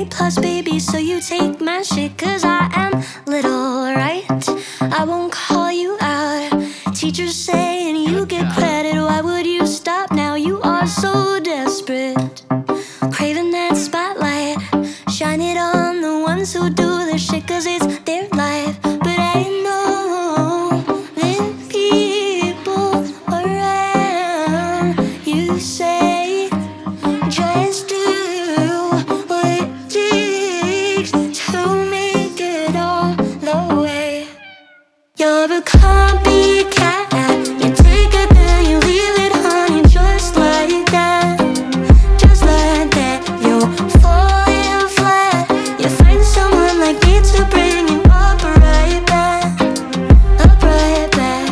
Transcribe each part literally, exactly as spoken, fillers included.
A plus, baby, so you take my shit, cause I am little, right? I won't call you out. Teachers saying you get credit, why would you stop now? You are so desperate, craving that spotlight. Shine it on the ones who do the shit, cause it's their life. But I know that people around you say, just do what it takes to make it all the way. You're a copycat. You take it then you leave it, honey, just like that. Just like that. You're falling flat. You find someone like me to bring you up right back. Up right back.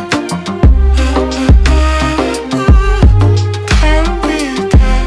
Can't be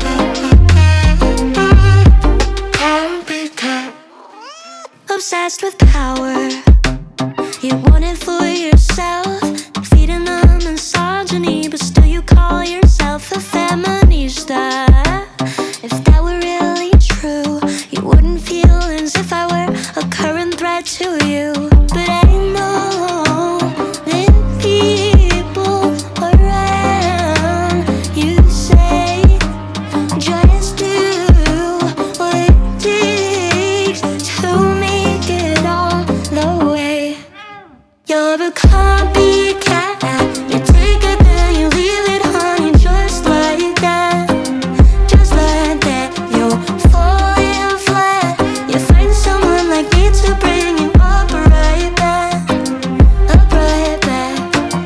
that. Can't be that. Obsessed with power. You want it for yourself, feeding the misogyny, but still you call yourself a feminista. If that were really true, you wouldn't feel as if I were a current threat to you. But I know that people around you say, just do what it takes to make it all the way. You're a copycat. You take it then you leave it, honey, just like that. Just like that. You're falling flat. You find someone like me to bring you up right back. Up right back.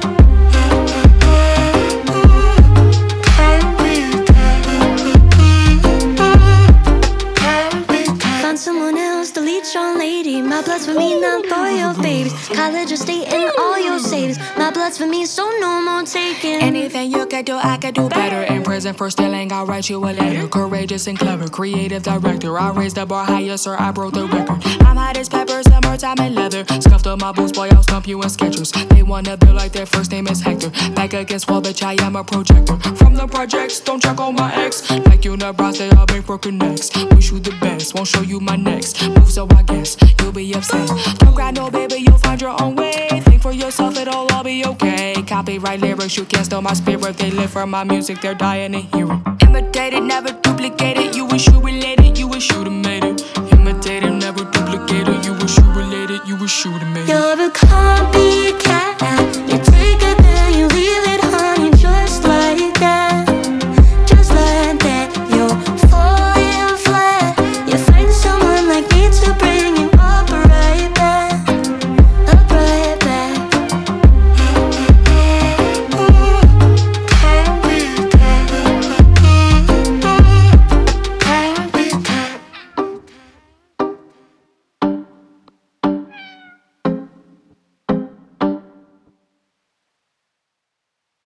Can't be that. Can't be that. Find someone else, delete your lady. My blood's for me, not for your babies. College or state and all your savings. My blood's for me, so no more taking. Anything you could do, I could do better. In prison for stealing, I'll write you a letter. Courageous and clever, creative director. I raised the bar higher, sir, I broke the record. I'm hot as pepper, summertime and leather. Scuffed up my boots, boy, I'll stump you in Skechers. They wanna build like their first name is Hector. Back against wall, bitch, I am a projector. From the projects, don't check on my ex. Like unibrows, they all been broken necks. Wish you the best, won't show you my next move, so I guess you'll be upset. Don't cry, no, baby, you'll find your own way. Think for yourself, it'll all be okay. Copyright lyrics, you can't steal my spirit. They live for my music, they're dying to hear it. Imitated, never duplicated.